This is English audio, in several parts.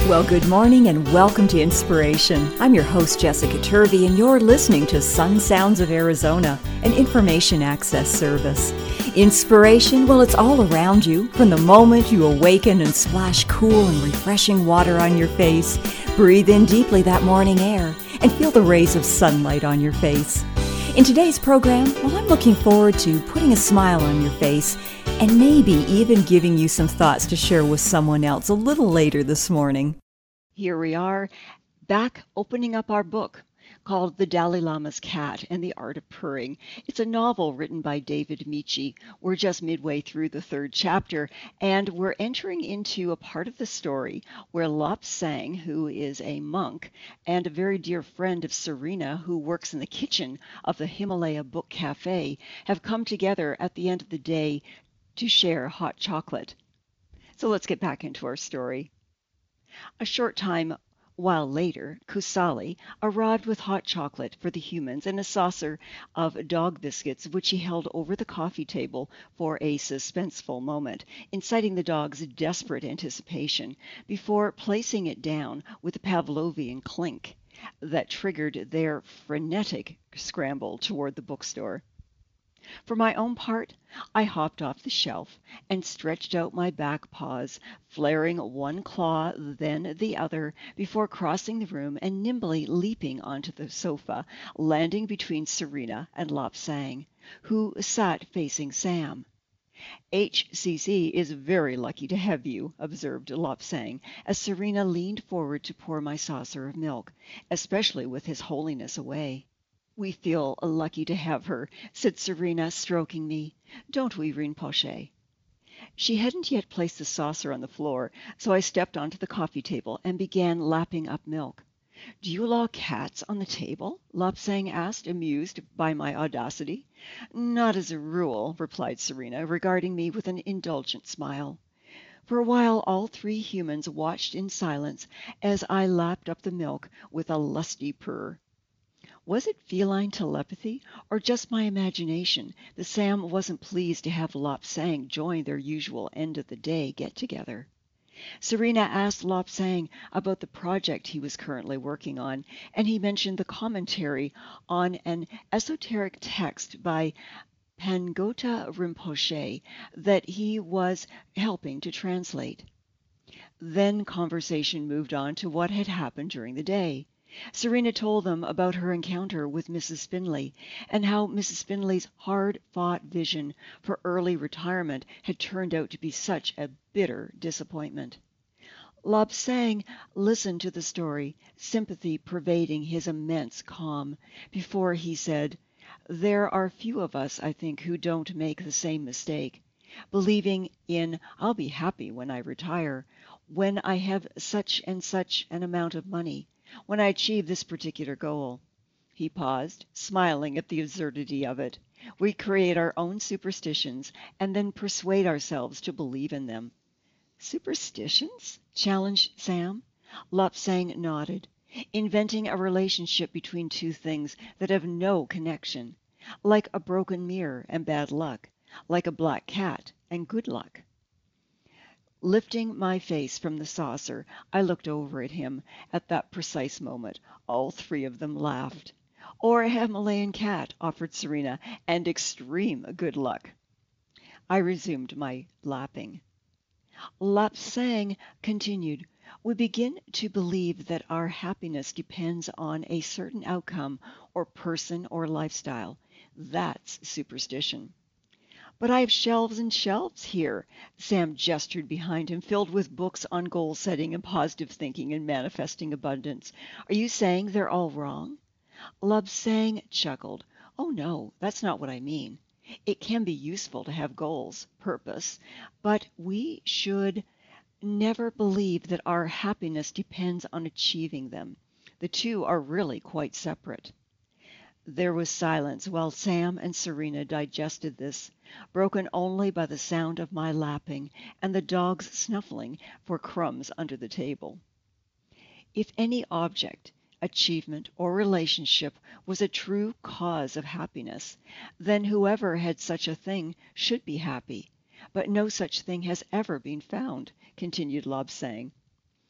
Well, good morning and welcome to Inspiration. I'm your host, Jessica Turvey, and you're listening to Sun Sounds of Arizona, an information access service. Inspiration, well, it's all around you. From the moment you awaken and splash cool and refreshing water on your face, breathe in deeply that morning air, and feel the rays of sunlight on your face. In today's program, well, I'm looking forward to putting a smile on your face and maybe even giving you some thoughts to share with someone else a little later this morning. Here we are, back opening up our book called The Dalai Lama's Cat and the Art of Purring. It's a novel written by David Michi. We're just midway through the third chapter, and we're entering into a part of the story where Lobsang, who is a monk and a very dear friend of Serena, who works in the kitchen of the Himalaya Book Cafe, have come together at the end of the day to share hot chocolate. So let's get back into our story. A short time while later, Kusali arrived with hot chocolate for the humans and a saucer of dog biscuits, which he held over the coffee table for a suspenseful moment, inciting the dogs' desperate anticipation, before placing it down with a Pavlovian clink that triggered their frenetic scramble toward the bookstore. For my own part, I hopped off the shelf and stretched out my back paws, flaring one claw then the other before crossing the room and nimbly leaping onto the sofa, landing between Serena and Lobsang, who sat facing Sam. HCC is very lucky to have you, observed Lobsang, as Serena leaned forward to pour my saucer of milk, especially with His Holiness away. We feel lucky to have her, said Serena, stroking me. Don't we, Rinpoche? She hadn't yet placed the saucer on the floor, so I stepped onto the coffee table and began lapping up milk. Do you allow cats on the table? Lobsang asked, amused by my audacity. Not as a rule, replied Serena, regarding me with an indulgent smile. For a while all three humans watched in silence as I lapped up the milk with a lusty purr. Was it feline telepathy, or just my imagination, that Sam wasn't pleased to have Lobsang join their usual end-of-the-day get-together? Serena asked Lobsang about the project he was currently working on, and he mentioned the commentary on an esoteric text by Pangota Rinpoche that he was helping to translate. Then conversation moved on to what had happened during the day. Serena told them about her encounter with Mrs. Finley and how Mrs. Finley's hard-fought vision for early retirement had turned out to be such a bitter disappointment. Lobsang listened to the story, sympathy pervading his immense calm, before he said, There are few of us, I think, who don't make the same mistake, believing in I'll be happy when I retire, when I have such and such an amount of money, when I achieve this particular goal. He paused, smiling at the absurdity of it. We create our own superstitions and then persuade ourselves to believe in them. Superstitions? Challenged Sam. Lobsang nodded. Inventing a relationship between two things that have no connection, like a broken mirror and bad luck, like a black cat and good luck. Lifting my face from the saucer, I looked over at him. At that precise moment, all three of them laughed. Or a Himalayan cat, offered Serena, and extreme good luck. I resumed my lapping. Lobsang continued, We begin to believe that our happiness depends on a certain outcome or person or lifestyle. That's superstition. But I have shelves and shelves here. Sam gestured behind him, filled with books on goal setting and positive thinking and manifesting abundance. Are you saying they're all wrong? Lobsang chuckled. Oh no, that's not what I mean. It can be useful to have goals, purpose, but we should never believe that our happiness depends on achieving them. The two are really quite separate. There was silence while Sam and Serena digested this, broken only by the sound of my lapping and the dogs snuffling for crumbs under the table. If any object, achievement, or relationship was a true cause of happiness, then whoever had such a thing should be happy. But no such thing has ever been found, continued Lobsang.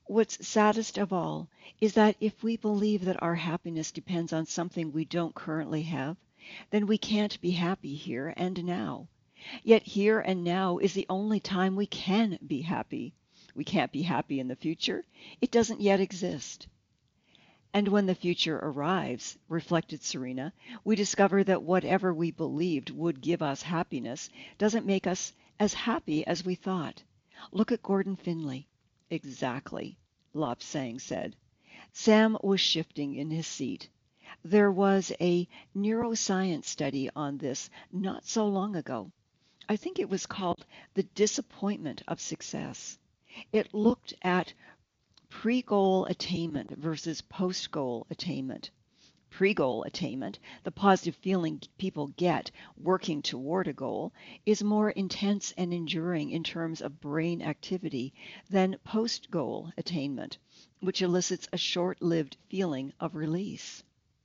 What's saddest of all is that if we believe that our happiness depends on something we don't currently have, then we can't be happy here and now. Yet here and now is the only time we can be happy. We can't be happy in the future. It doesn't yet exist. And when the future arrives, reflected Serena, we discover that whatever we believed would give us happiness doesn't make us as happy as we thought. Look at Gordon Finley. Exactly, Lobsang said. Sam was shifting in his seat. There was a neuroscience study on this not so long ago. I think it was called The Disappointment of Success. It looked at pre-goal attainment versus post-goal attainment. Pre-goal attainment, the positive feeling people get working toward a goal, is more intense and enduring in terms of brain activity than post-goal attainment, which elicits a short-lived feeling of release.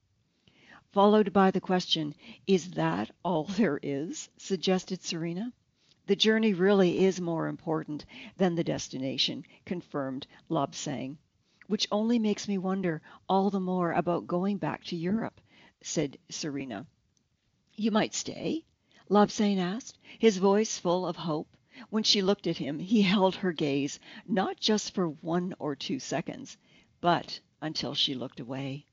Followed by the question, is that all there is? Suggested Serena. The journey really is more important than the destination, confirmed Lobsang, which only makes me wonder all the more about going back to Europe, said Serena. You might stay? Lobsang asked, his voice full of hope. When she looked at him, he held her gaze, not just for 1 or 2 seconds, but until she looked away.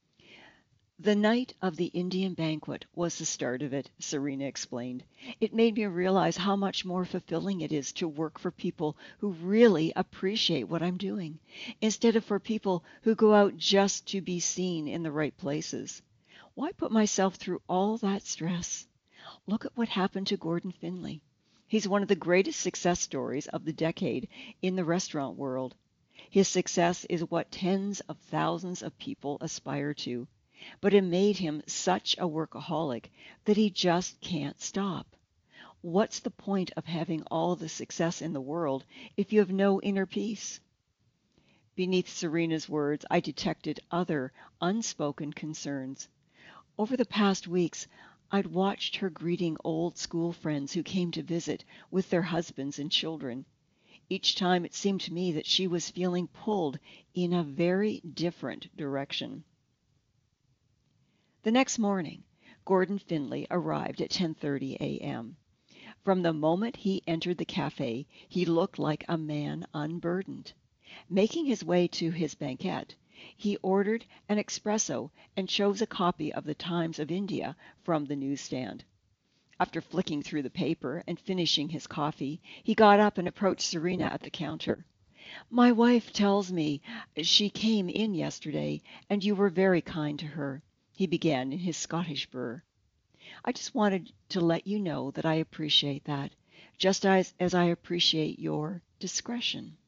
The night of the Indian banquet was the start of it, Serena explained. It made me realize how much more fulfilling it is to work for people who really appreciate what I'm doing, instead of for people who go out just to be seen in the right places. Why put myself through all that stress? Look at what happened to Gordon Finley. He's one of the greatest success stories of the decade in the restaurant world. His success is what tens of thousands of people aspire to. But it made him such a workaholic that he just can't stop. What's the point of having all the success in the world if you have no inner peace? Beneath Serena's words, I detected other unspoken concerns. Over the past weeks, I'd watched her greeting old school friends who came to visit with their husbands and children. Each time it seemed to me that she was feeling pulled in a very different direction. The next morning, Gordon Finley arrived at 10:30 a.m. From the moment he entered the cafe, he looked like a man unburdened. Making his way to his banquette, he ordered an espresso and chose a copy of the Times of India from the newsstand. After flicking through the paper and finishing his coffee, he got up and approached Serena at the counter. My wife tells me she came in yesterday, and you were very kind to her, he began in his Scottish burr. I just wanted to let you know that I appreciate that, just as I appreciate your discretion.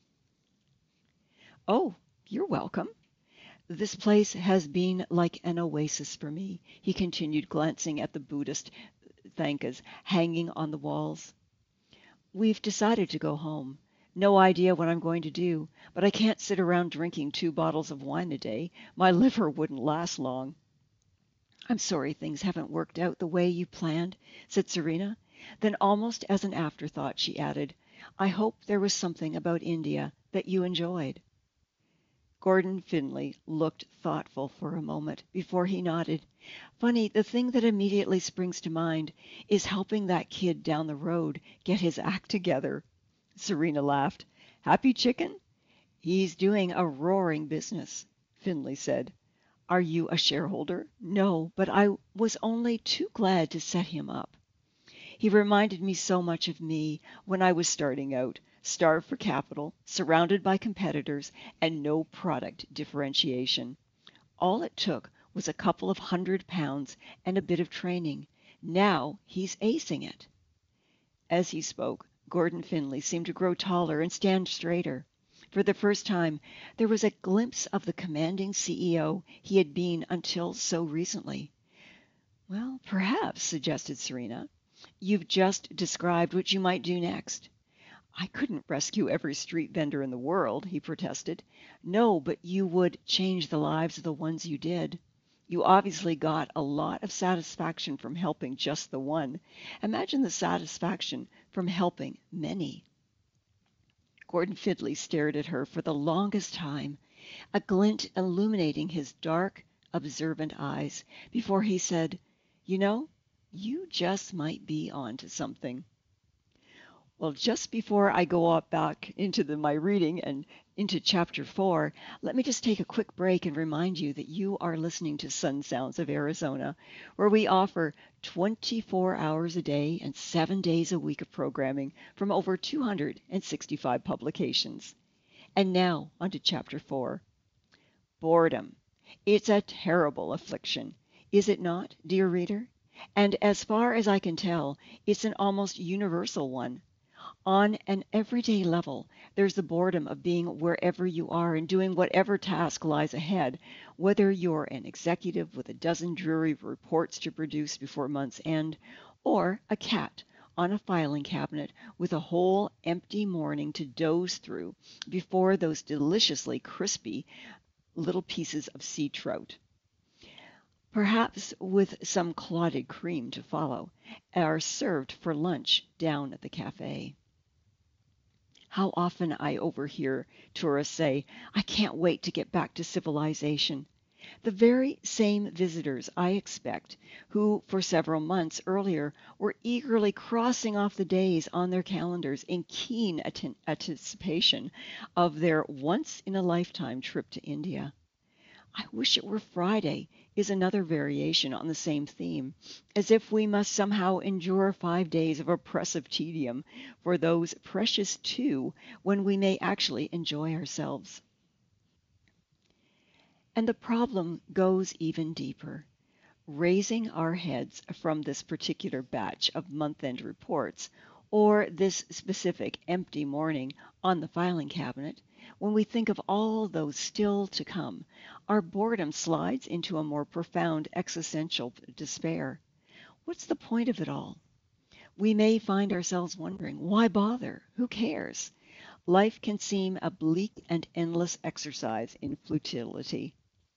Oh, you're welcome. This place has been like an oasis for me, he continued, glancing at the Buddhist thankas hanging on the walls. We've decided to go home. No idea what I'm going to do, but I can't sit around drinking 2 bottles of wine a day. My liver wouldn't last long. I'm sorry things haven't worked out the way you planned, said Serena. Then almost as an afterthought, she added, I hope there was something about India that you enjoyed. Gordon Finley looked thoughtful for a moment before he nodded. Funny, the thing that immediately springs to mind is helping that kid down the road get his act together. Serena laughed. Happy chicken? He's doing a roaring business, Finley said. Are you a shareholder? No, but I was only too glad to set him up. He reminded me so much of me when I was starting out, starved for capital, surrounded by competitors, and no product differentiation. All it took was a couple of £100 and a bit of training. Now he's acing it. As he spoke, Gordon Finley seemed to grow taller and stand straighter. For the first time, there was a glimpse of the commanding CEO he had been until so recently. Well, perhaps, suggested Serena. You've just described what you might do next. I couldn't rescue every street vendor in the world, he protested. No, but you would change the lives of the ones you did. You obviously got a lot of satisfaction from helping just the one. Imagine the satisfaction from helping many. Gordon Fidley stared at her for the longest time, a glint illuminating his dark, observant eyes, before he said, "You know, you just might be on to something." Well, just before I go up back into my reading and into chapter 4, let me just take a quick break and remind you that you are listening to Sun Sounds of Arizona, where we offer 24 hours a day and 7 days a week of programming from over 265 publications. And now, on to chapter 4. Boredom. It's a terrible affliction, is it not, dear reader? And as far as I can tell, it's an almost universal one. On an everyday level, there's the boredom of being wherever you are and doing whatever task lies ahead, whether you're an executive with a dozen dreary reports to produce before month's end, or a cat on a filing cabinet with a whole empty morning to doze through before those deliciously crispy little pieces of sea trout, perhaps with some clotted cream to follow, are served for lunch down at the cafe. How often I overhear tourists say, "I can't wait to get back to civilization." The very same visitors, I expect, who for several months earlier were eagerly crossing off the days on their calendars in keen anticipation of their once-in-a-lifetime trip to India. "I wish it were Friday" is another variation on the same theme, as if we must somehow endure 5 days of oppressive tedium for those precious 2 when we may actually enjoy ourselves. And the problem goes even deeper. Raising our heads from this particular batch of month-end reports, or this specific empty morning on the filing cabinet, when we think of all those still to come, our boredom slides into a more profound existential despair. What's the point of it all? We may find ourselves wondering, why bother? Who cares? Life can seem a bleak and endless exercise in futility.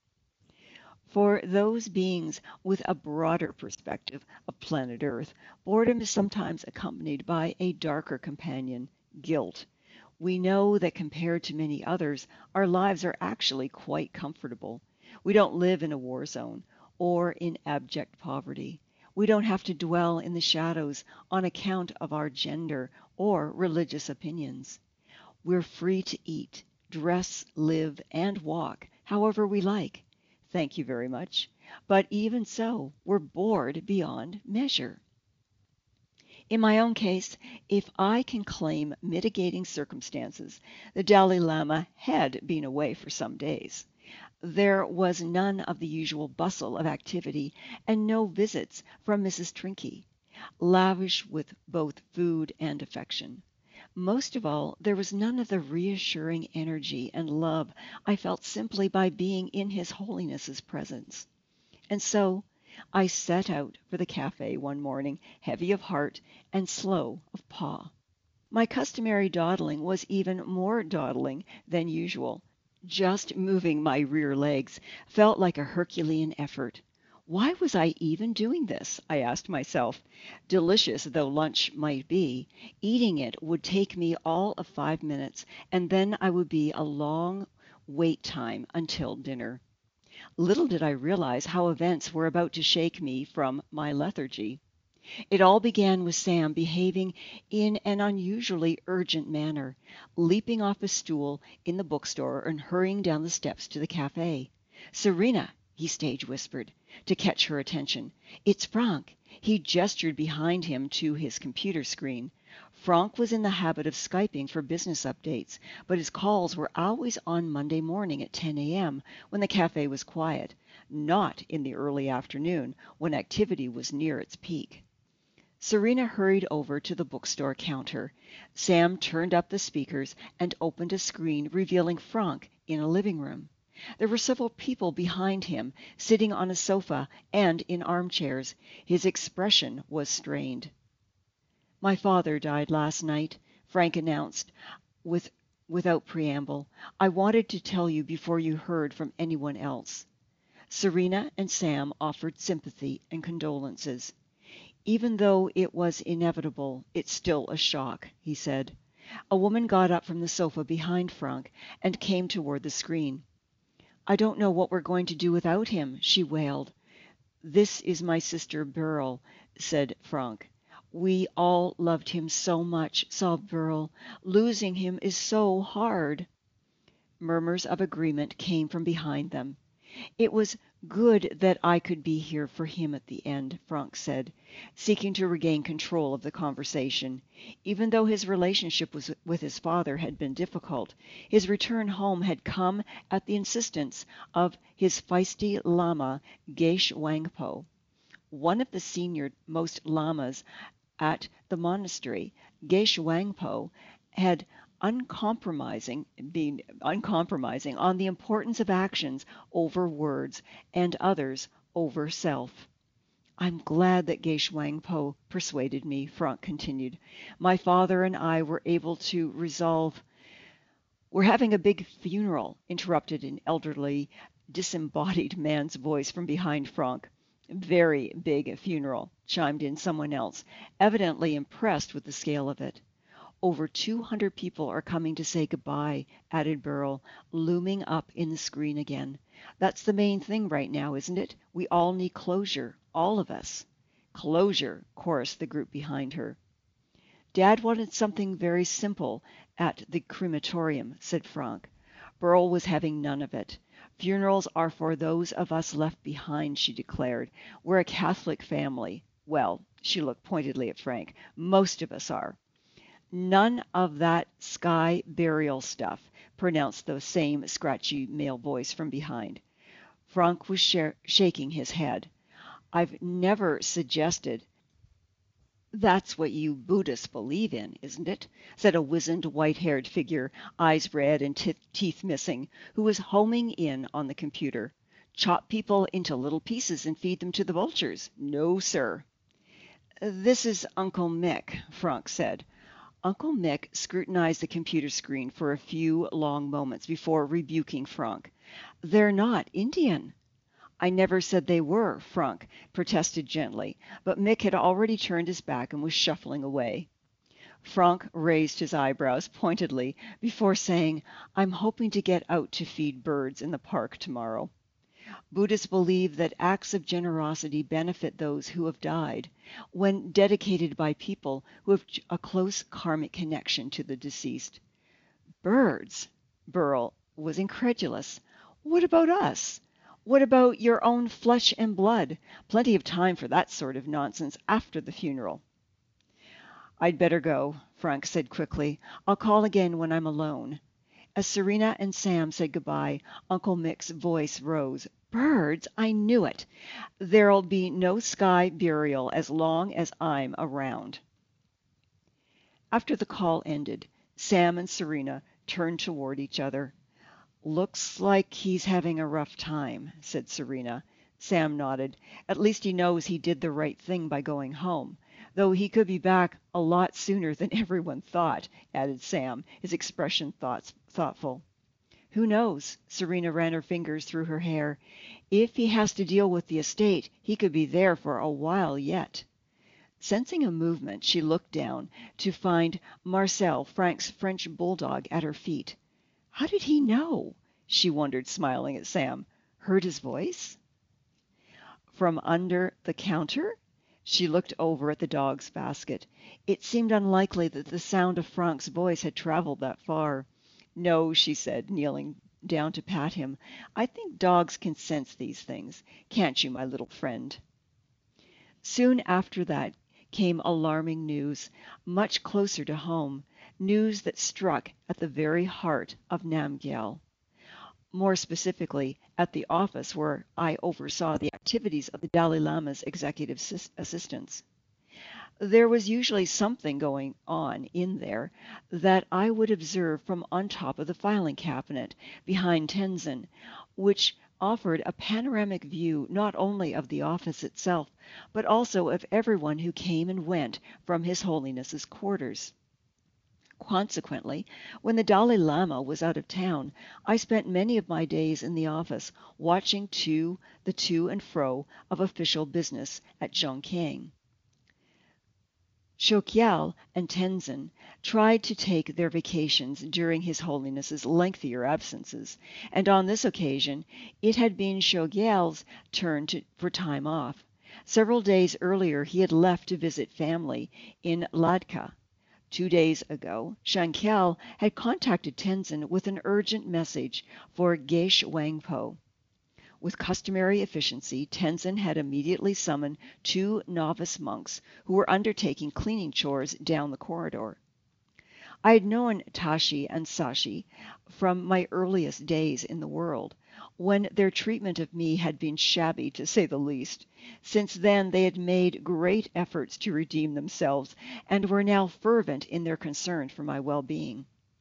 For those beings with a broader perspective of planet Earth, boredom is sometimes accompanied by a darker companion, guilt. We know that compared to many others, our lives are actually quite comfortable. We don't live in a war zone or in abject poverty. We don't have to dwell in the shadows on account of our gender or religious opinions. We're free to eat, dress, live, and walk however we like. Thank you very much. But even so, we're bored beyond measure. In my own case, if I can claim mitigating circumstances, the Dalai Lama had been away for some days. There was none of the usual bustle of activity and no visits from Mrs. Trinky, lavish with both food and affection. Most of all, there was none of the reassuring energy and love I felt simply by being in His Holiness's presence. And so I set out for the cafe one morning, heavy of heart and slow of paw. My customary dawdling was even more dawdling than usual. Just moving my rear legs felt like a Herculean effort. Why was I even doing this? I asked myself. Delicious though lunch might be, eating it would take me all of 5 minutes, and then I would be a long wait time until dinner. Little did I realize how events were about to shake me from my lethargy. It all began with Sam behaving in an unusually urgent manner, leaping off a stool in the bookstore and hurrying down the steps to the cafe. "Serena," he stage whispered, to catch her attention. "It's Frank." He gestured behind him to his computer screen. Frank was in the habit of Skyping for business updates, but his calls were always on Monday morning at 10 a.m. when the cafe was quiet, not in the early afternoon when activity was near its peak. Serena hurried over to the bookstore counter. Sam turned up the speakers and opened a screen revealing Frank in a living room. There were several people behind him, sitting on a sofa and in armchairs. His expression was strained. "My father died last night," Frank announced without preamble. "I wanted to tell you before you heard from anyone else." Serena and Sam offered sympathy and condolences. "Even though it was inevitable, it's still a shock," he said. A woman got up from the sofa behind Frank and came toward the screen. "I don't know what we're going to do without him," she wailed. "This is my sister Beryl," said Frank. "We all loved him so much," sobbed Beryl. "Losing him is so hard." Murmurs of agreement came from behind them. "It was good that I could be here for him at the end," Frank said, seeking to regain control of the conversation. Even though his relationship with his father had been difficult, his return home had come at the insistence of his feisty lama, Geshe Wangpo. One of the senior most lamas at the monastery, Geshe Wangpo, had been uncompromising on the importance of actions over words and others over self. "I'm glad that Geshe Wangpo persuaded me," Frank continued. "My father and I were able to resolve—" "We're having a big funeral," interrupted an elderly, disembodied man's voice from behind Frank. "Very big funeral," chimed in someone else, evidently impressed with the scale of it. "Over 200 people are coming to say goodbye," added Beryl, looming up in the screen again. "That's the main thing right now, isn't it? We all need closure, all of us." "Closure," chorused the group behind her. "Dad wanted something very simple at the crematorium," said Frank. Beryl was having none of it. "Funerals are for those of us left behind," she declared. "We're a Catholic family. Well," she looked pointedly at Frank, "most of us are." "None of that sky burial stuff," pronounced the same scratchy male voice from behind. Frank was shaking his head. "I've never suggested—" "That's what you Buddhists believe in, isn't it?" said a wizened, white-haired figure, eyes red and teeth missing, who was homing in on the computer. "Chop people into little pieces and feed them to the vultures? No, sir." "This is Uncle Mick," Frank said. Uncle Mick scrutinized the computer screen for a few long moments before rebuking Frank. "They're not Indian." "I never said they were," Frank protested gently, but Mick had already turned his back and was shuffling away. Frank raised his eyebrows pointedly before saying, "I'm hoping to get out to feed birds in the park tomorrow." Buddhists believe that acts of generosity benefit those who have died, when dedicated by people who have a close karmic connection to the deceased. "Birds?" Beryl was incredulous. "What about us? What about your own flesh and blood? Plenty of time for that sort of nonsense after the funeral." "I'd better go," Frank said quickly. "I'll call again when I'm alone." As Serena and Sam said goodbye, Uncle Mick's voice rose. "Birds? I knew it. There'll be no sky burial as long as I'm around." After the call ended, Sam and Serena turned toward each other. "Looks like he's having a rough time," said Serena. Sam nodded. "At least he knows he did the right thing by going home. Though he could be back a lot sooner than everyone thought," added Sam, his expression thoughtful. "Who knows?" Serena ran her fingers through her hair. "If he has to deal with the estate, he could be there for a while yet." Sensing a movement, she looked down to find Marcel, Frank's French bulldog, at her feet. "How did he know?" she wondered, smiling at Sam. "Heard his voice?" From under the counter? She looked over at the dog's basket. It seemed unlikely that the sound of Frank's voice had traveled that far. "No," she said, kneeling down to pat him. "I think dogs can sense these things. Can't you, my little friend?" Soon after that came alarming news, much closer to home, news that struck at the very heart of Namgyal. More specifically, at the office where I oversaw the activities of the Dalai Lama's executive assistants. There was usually something going on in there that I would observe from on top of the filing cabinet behind Tenzin, which offered a panoramic view not only of the office itself, but also of everyone who came and went from His Holiness's quarters. Consequently, when the Dalai Lama was out of town, I spent many of my days in the office watching the to and fro of official business at Chongqing. Shokyal and Tenzin tried to take their vacations during His Holiness's lengthier absences, and on this occasion it had been Shogyal's turn for time off. Several days earlier he had left to visit family in Ladakh. 2 days ago, Shankyal had contacted Tenzin with an urgent message for Geshe Wangpo. With customary efficiency, Tenzin had immediately summoned 2 novice monks who were undertaking cleaning chores down the corridor. I had known Tashi and Sashi from my earliest days in the world, when their treatment of me had been shabby, to say the least. Since then they had made great efforts to redeem themselves, and were now fervent in their concern for my well-being.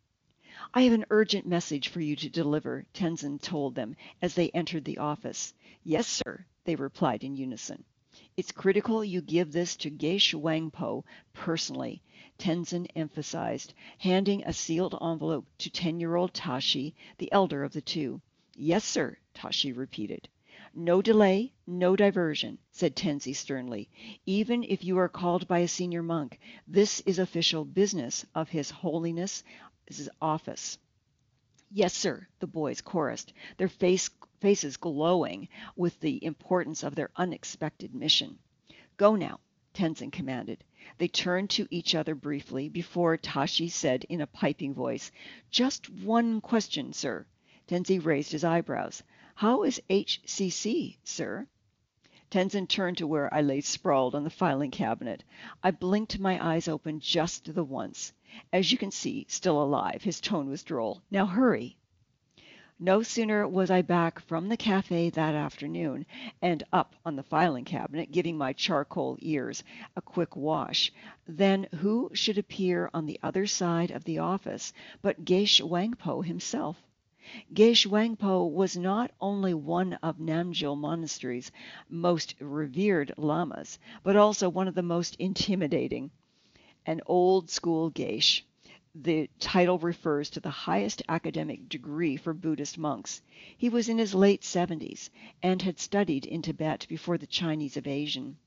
"I have an urgent message for you to deliver," Tenzin told them as they entered the office. "Yes, sir," they replied in unison. "It's critical you give this to Geshe Wangpo personally," Tenzin emphasized, handing a sealed envelope to 10-year-old Tashi, the elder of the two. "Yes, sir," Tashi repeated. "No delay, no diversion," said Tenzin sternly. "Even if you are called by a senior monk, this is official business of His Holiness's office." "Yes, sir," the boys chorused, their faces glowing with the importance of their unexpected mission. "Go now," Tenzin commanded. They turned to each other briefly before Tashi said in a piping voice, "Just one question, sir." Tenzin raised his eyebrows. "How is HCC, sir?" Tenzin turned to where I lay sprawled on the filing cabinet. I blinked my eyes open just the once. "As you can see, still alive." His tone was droll. "Now hurry." No sooner was I back from the cafe that afternoon and up on the filing cabinet, giving my charcoal ears a quick wash, than who should appear on the other side of the office but Geshe Wangpo himself. Geshe Wangpo was not only one of Namgyal Monastery's most revered lamas, but also one of the most intimidating. An old-school Geshe. The title refers to the highest academic degree for Buddhist monks. He was in his late 70s and had studied in Tibet before the Chinese invasion.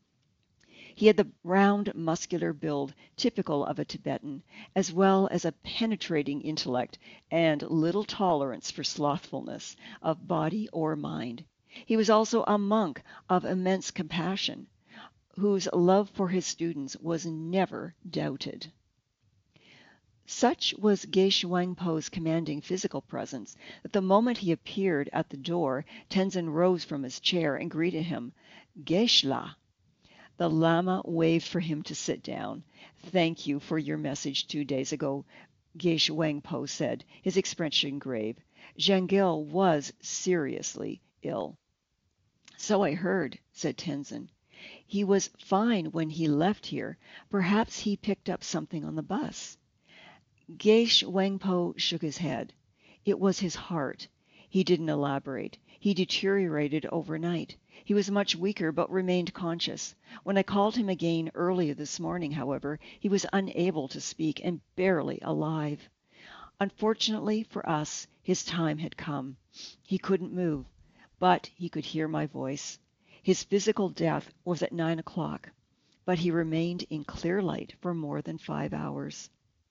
He had the round, muscular build typical of a Tibetan, as well as a penetrating intellect and little tolerance for slothfulness of body or mind. He was also a monk of immense compassion, whose love for his students was never doubted. Such was Geshe Wangpo's commanding physical presence that the moment he appeared at the door, Tenzin rose from his chair and greeted him. "Geshe-la." The Lama waved for him to sit down. "Thank you for your message 2 days ago," Geshe Wangpo said, his expression grave. "Zhangil was seriously ill." "So I heard," said Tenzin. "He was fine when he left here. Perhaps he picked up something on the bus." Geshe Wangpo shook his head. "It was his heart." He didn't elaborate. "He deteriorated overnight. He was much weaker, but remained conscious. When I called him again earlier this morning, however, he was unable to speak and barely alive. Unfortunately for us, his time had come. He couldn't move, but he could hear my voice. His physical death was at 9 o'clock, but he remained in clear light for more than 5 hours."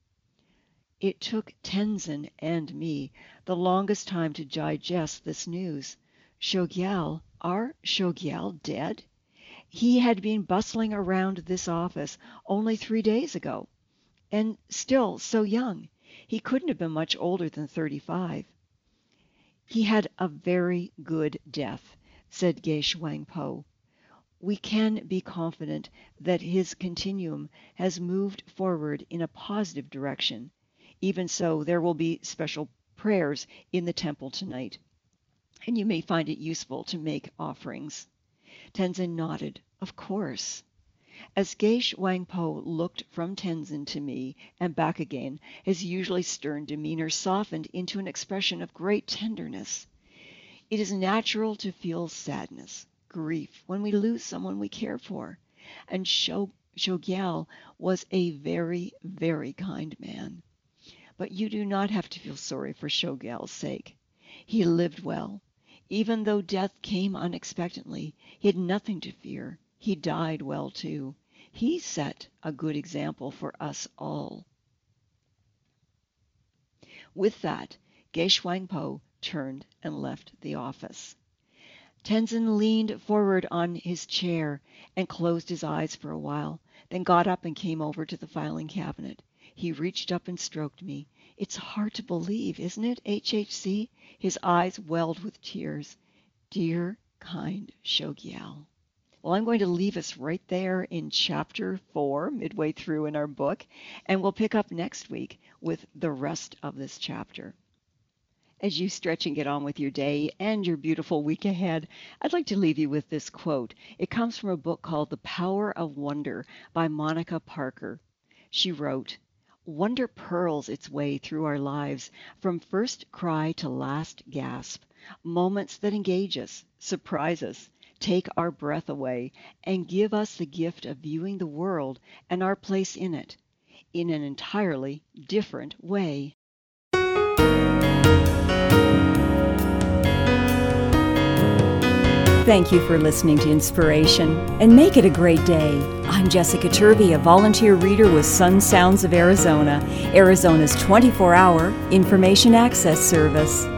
It took Tenzin and me the longest time to digest this news. Shogyal, our Shogyal, dead? He had been bustling around this office only 3 days ago, and still so young. He couldn't have been much older than 35. "He had a very good death," said Geshe Wangpo. "We can be confident that his continuum has moved forward in a positive direction. Even so, there will be special prayers in the temple tonight, and you may find it useful to make offerings." Tenzin nodded. "Of course." As Geshe Wangpo looked from Tenzin to me and back again, his usually stern demeanor softened into an expression of great tenderness. "It is natural to feel sadness, grief, when we lose someone we care for, and Shogyal was a very, very kind man. But you do not have to feel sorry for Shogyal's sake. He lived well. Even though death came unexpectedly, he had nothing to fear. He died well, too. He set a good example for us all. With that, Ge Shuangpo turned and left the office. Tenzin leaned forward on his chair and closed his eyes for a while, then got up and came over to the filing cabinet. He reached up and stroked me. It's hard to believe, isn't it, HHC? His eyes welled with tears. Dear, kind Shougyal. Well, I'm going to leave us right there in chapter 4, midway through in our book, and we'll pick up next week with the rest of this chapter. As you stretch and get on with your day and your beautiful week ahead, I'd like to leave you with this quote. It comes from a book called The Power of Wonder by Monica Parker. She wrote, "Wonder pearls its way through our lives, from first cry to last gasp, moments that engage us, surprise us, take our breath away, and give us the gift of viewing the world and our place in it in an entirely different way." Thank you for listening to Inspiration, and make it a great day. I'm Jessica Turvey, a volunteer reader with Sun Sounds of Arizona, Arizona's 24-hour information access service.